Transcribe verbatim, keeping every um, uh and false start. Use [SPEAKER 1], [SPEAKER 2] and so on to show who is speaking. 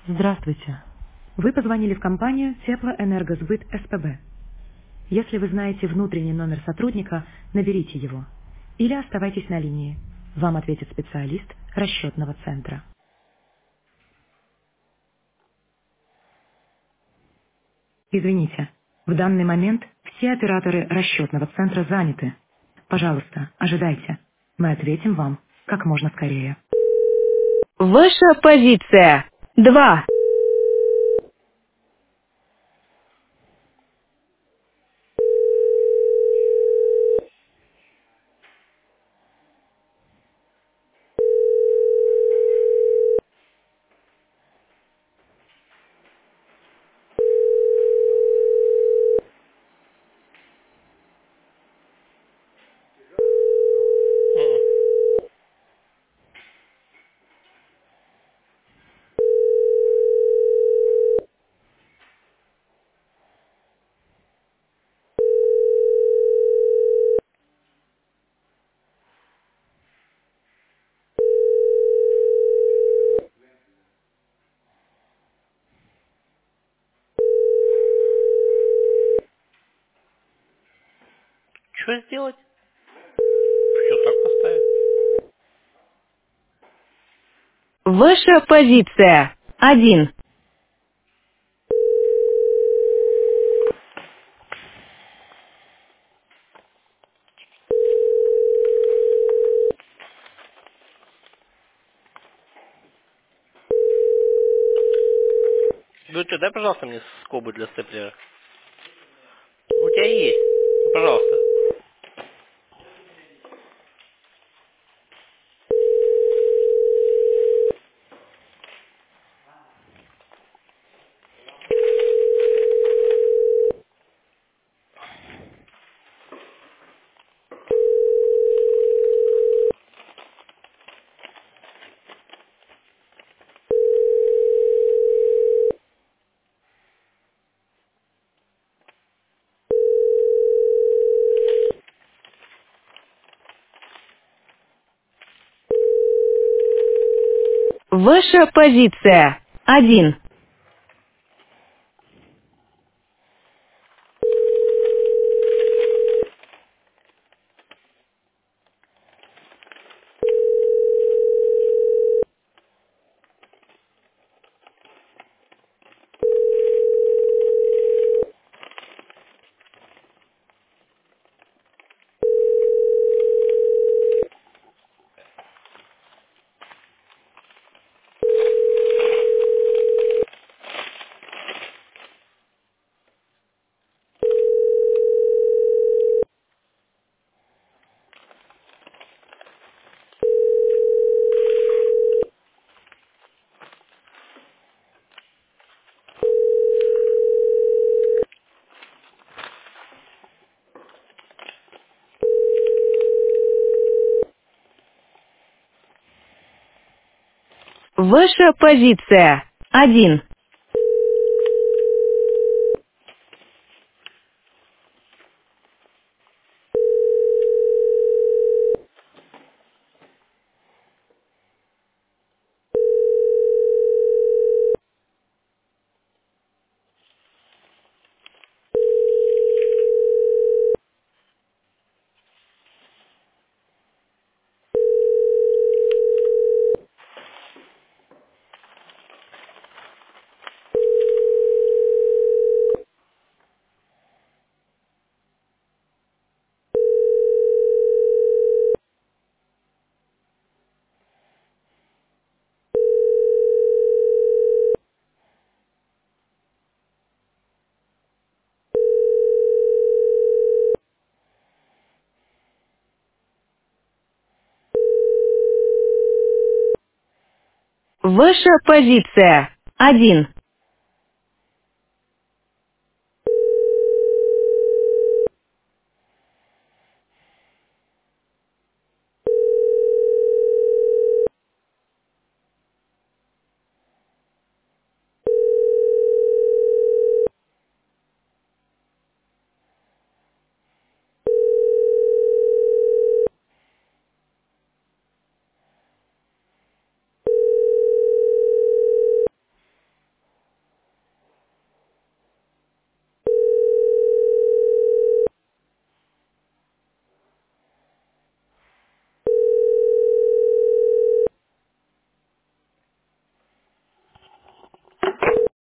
[SPEAKER 1] Здравствуйте. Вы позвонили в компанию Теплоэнергосбыт СПБ. Если вы знаете внутренний номер сотрудника, наберите его. Или оставайтесь на линии. Вам ответит специалист расчетного центра. Извините, в данный момент все операторы расчетного центра заняты. Пожалуйста, ожидайте. Мы ответим вам как можно скорее. Ваша позиция. Два.
[SPEAKER 2] М. Что сделать? Что так поставить?
[SPEAKER 1] Ваша позиция. Один.
[SPEAKER 2] Говорю, дай, пожалуйста, мне скобы для степлера. У тебя есть. Ну, пожалуйста.
[SPEAKER 1] Ваша позиция. Один. Ваша позиция. Один. Ваша позиция. Один.